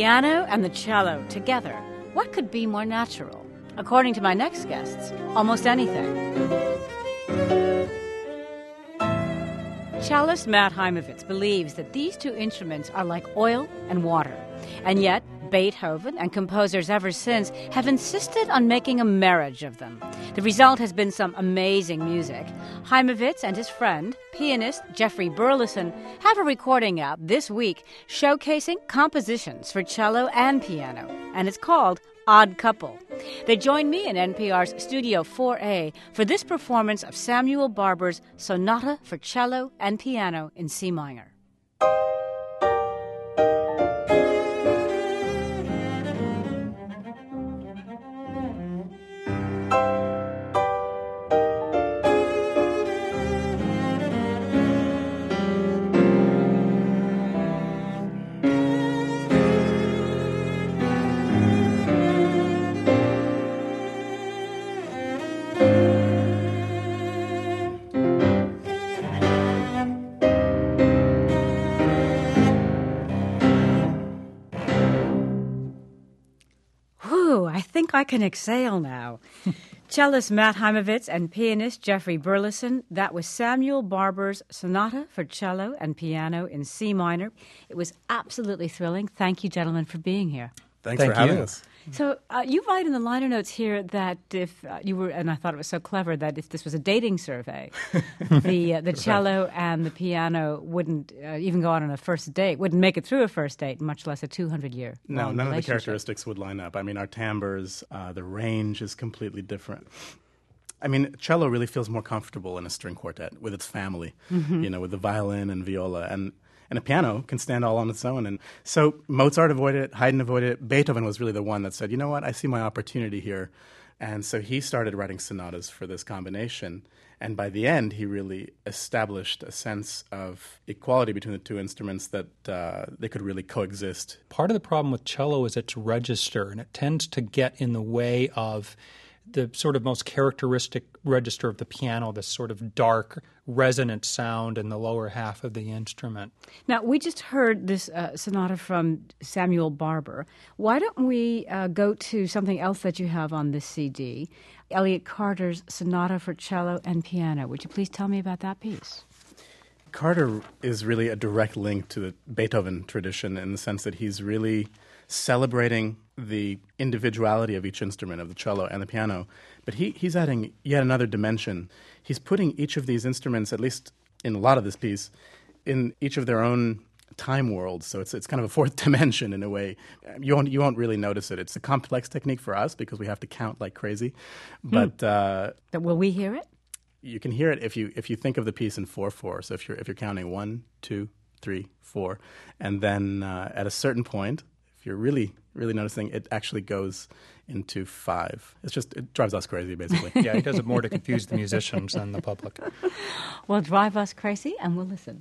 piano and the cello together. What could be more natural? According to my next guests, almost anything. Cellist Matt Heimovitz believes that these two instruments are like oil and water, and yet Beethoven and composers ever since have insisted on making a marriage of them. The result has been some amazing music. Heimovitz and his friend, pianist Jeffrey Burleson, have a recording out this week showcasing compositions for cello and piano, and it's called Odd Couple. They join me in NPR's Studio 4A for this performance of Samuel Barber's Sonata for Cello and Piano in C minor. I think I can exhale now. Cellist Matt Heimovitz and pianist Jeffrey Burleson. That was Samuel Barber's Sonata for Cello and Piano in C minor. It was absolutely thrilling. Thank you, gentlemen, for being here. Thanks for having us. So you write in the liner notes here that if you were, and I thought it was so clever, that if this was a dating survey, the cello and the piano wouldn't even go out on a first date, wouldn't make it through a first date, much less a 200-year No, none of the characteristics would line up. I mean, our timbres, the range is completely different. I mean, cello really feels more comfortable in a string quartet with its family, with the violin and viola. And a piano can stand all on its own. And so Mozart avoided it, Haydn avoided it. Beethoven was really the one that said, you know what, I see my opportunity here. And so he started writing sonatas for this combination. And by the end, he really established a sense of equality between the two instruments, that they could really coexist. Part of the problem with cello is its register, and it tends to get in the way of the sort of most characteristic register of the piano, this sort of dark, resonant sound in the lower half of the instrument. Now, we just heard this sonata from Samuel Barber. Why don't we go to something else that you have on this CD, Elliott Carter's Sonata for Cello and Piano. Would you please tell me about that piece? Carter is really a direct link to the Beethoven tradition in the sense that he's really celebrating the individuality of each instrument, of the cello and the piano. But he's adding yet another dimension. He's putting each of these instruments, at least in a lot of this piece, in each of their own time worlds. So it's kind of a fourth dimension in a way. You won't really notice it. It's a complex technique for us because we have to count like crazy. But will we hear it? You can hear it if you think of the piece in 4/4. So if you're counting 1, 2, 3, 4, and then at a certain point, if you're really noticing, it actually goes into 5. It drives us crazy, basically. Yeah, he does it more to confuse the musicians than the public. Well, drive us crazy, and we'll listen.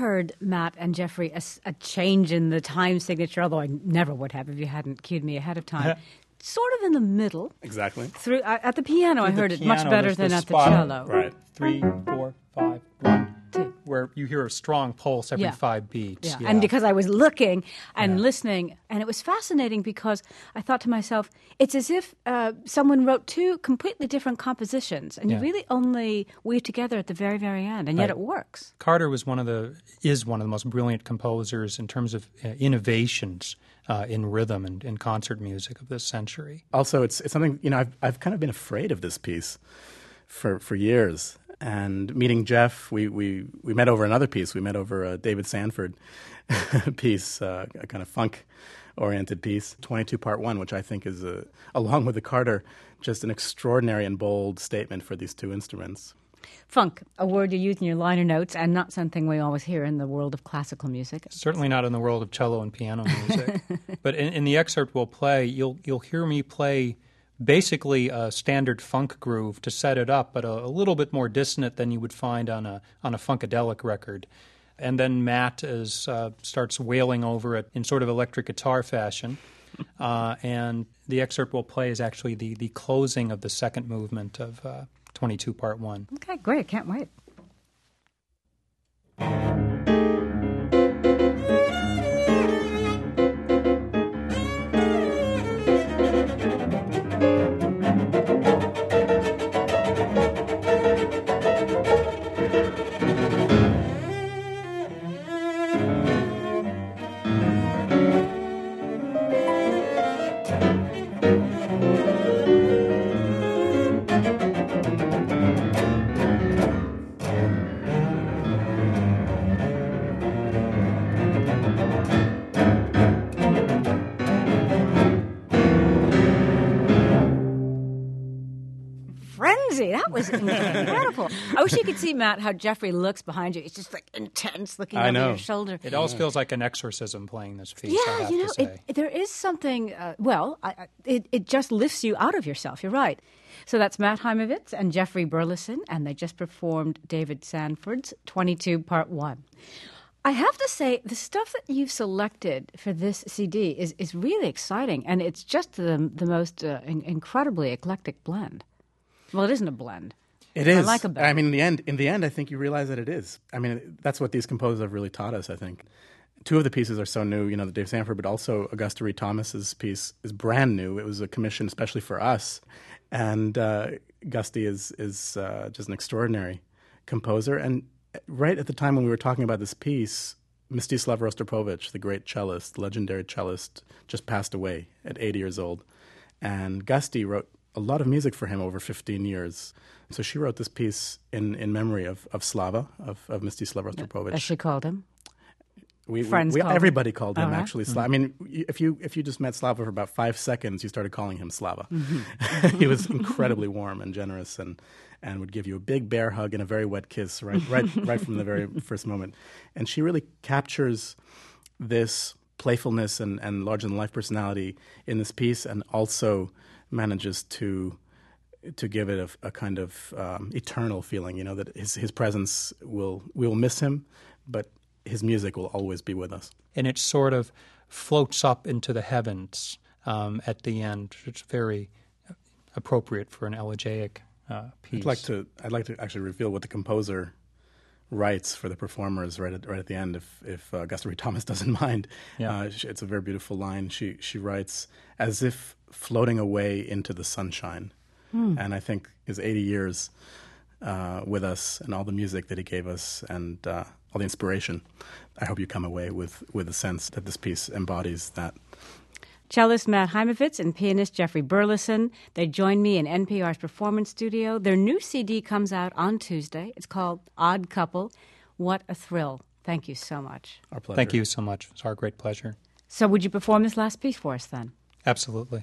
heard, Matt and Jeffrey, a change in the time signature, although I never would have if you hadn't cued me ahead of time. Sort of in the middle. Exactly. Through at the piano, I heard it much Piano, better there's than this at the spot, cello. Right. 3, 4, 5, 1, 2. where you hear a strong pulse every Yeah. 5 beats. Yeah. Yeah. And because I was looking and listening, and it was fascinating because I thought to myself, it's as if someone wrote two completely different compositions, and you Yeah. really only weave together at the very, very end, and yet it works. Carter is one of the most brilliant composers in terms of innovations in rhythm and in concert music of this century. Also, it's something, I've kind of been afraid of this piece for years. And meeting Jeff, we met over another piece. We met over a David Sanford piece, a kind of funk-oriented piece, 22 Part 1, which I think is, along with the Carter, just an extraordinary and bold statement for these two instruments. Funk, a word you use in your liner notes, and not something we always hear in the world of classical music. Certainly not in the world of cello and piano music. But in the excerpt we'll play, you'll hear me play basically a standard funk groove to set it up, but a little bit more dissonant than you would find on a funkadelic record. And then Matt starts wailing over it in sort of electric guitar fashion. And the excerpt we'll play is actually the closing of the second movement of 22 Part 1. Okay, great. Can't wait. Frenzy. That was incredible. I wish you could see, Matt, how Jeffrey looks behind you. It's just like intense looking I over know. your shoulder. It always feels like an exorcism playing this piece, I have to say. There is something, it just lifts you out of yourself. You're right. So that's Matt Heimovitz and Jeffrey Burleson, and they just performed David Sanford's 22 Part 1. I have to say, the stuff that you've selected for this CD is really exciting, and it's just the most incredibly eclectic blend. Well, it isn't a blend. It is. I like a blend. I mean, in the end, I think you realize that it is. I mean, that's what these composers have really taught us, I think. Two of the pieces are so new, the Dave Sanford, but also Augusta Reed Thomas's piece is brand new. It was a commission especially for us. And Gusty is just an extraordinary composer. And right at the time when we were talking about this piece, Mstislav Rostropovich, the great cellist, legendary cellist, just passed away at 80 years old. And Gusty wrote a lot of music for him over 15 years. So she wrote this piece in memory of Slava, of Mstislav Rostropovich. As she called him. Friends called everybody him. Called him, actually, Mm-hmm. Slava. I mean, if you just met Slava for about 5 seconds, you started calling him Slava. Mm-hmm. He was incredibly warm and generous and would give you a big bear hug and a very wet kiss right from the very first moment. And she really captures this playfulness and larger-than-life personality in this piece, and also manages to give it a kind of eternal feeling, that his presence we will miss him, but his music will always be with us. And it sort of floats up into the heavens at the end. It's very appropriate for an elegiac piece. I'd like to actually reveal what the composer writes for the performers right at the end, if Augusta Reed Thomas doesn't mind. Yeah. It's a very beautiful line. She writes, as if floating away into the sunshine. And I think his 80 years with us and all the music that he gave us and all the inspiration, I hope you come away with a sense that this piece embodies that. Cellist Matt Heimovitz and pianist Jeffrey Burleson. They joined me in NPR's Performance Studio. Their new CD comes out on Tuesday. It's called Odd Couple. What a thrill. Thank you so much. Our pleasure. Thank you so much. It's our great pleasure. So would you perform this last piece for us then? Absolutely.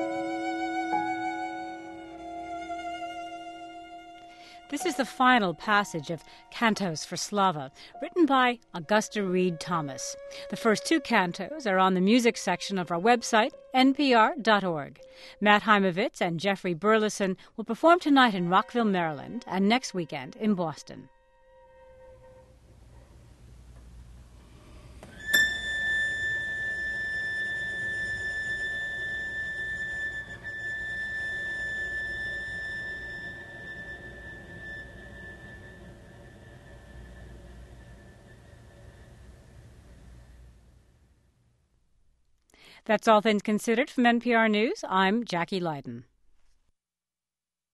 This is the final passage of Cantos for Slava, written by Augusta Reed Thomas. The first 2 cantos are on the music section of our website, npr.org. Matt Heimovitz and Jeffrey Burleson will perform tonight in Rockville, Maryland, and next weekend in Boston. That's All Things Considered from NPR News. I'm Jackie Leiden.